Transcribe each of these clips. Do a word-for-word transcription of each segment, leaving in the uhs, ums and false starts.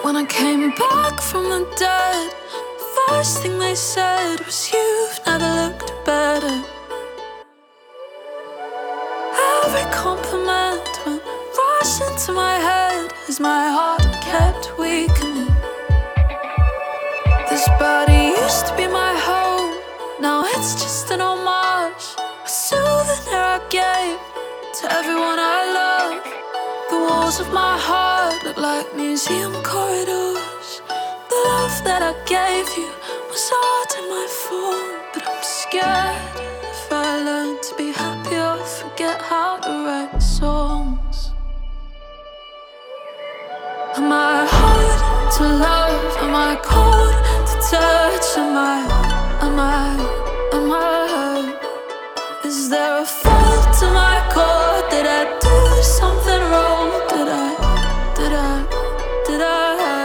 When I came back from the dead, first thing they said was, "You've never looked better." Every compliment went rushing to my head as my heart kept weakening. This body used to be my home, now it's just an homage, a souvenir I gave to everyone I love. The walls of my heart look like museum corridors. The love that I gave you was art in my form, but I'm scared if I learn to be happy I'll forget how to write songs. Am I hard to love? Am I cold to touch? Am I, am I, am I? Is there a fault to my core? Did I do something wrong? Did I, did I, did I?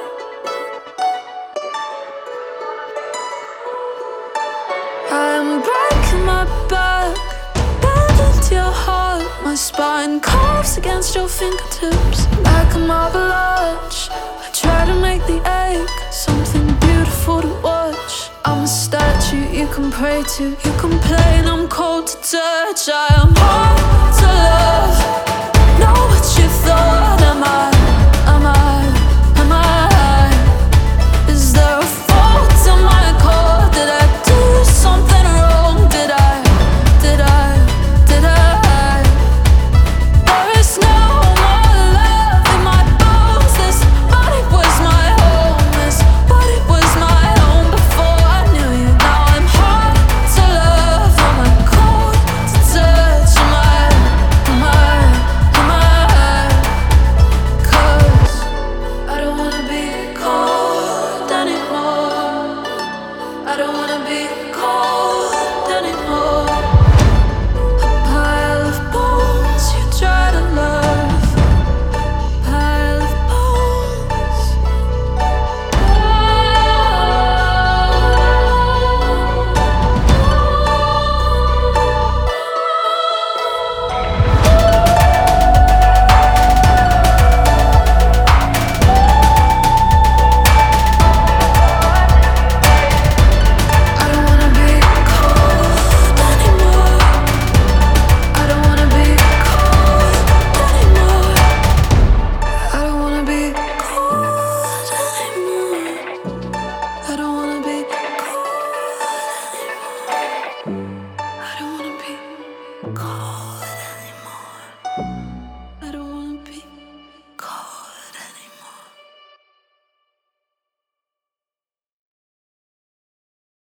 I am breaking my back, bend into your heart. My spine carves against your fingertips like a marble arch. I try to make the ache something beautiful to watch. I'm a statue you can pray to, you complain I'm cold to touch. I am hard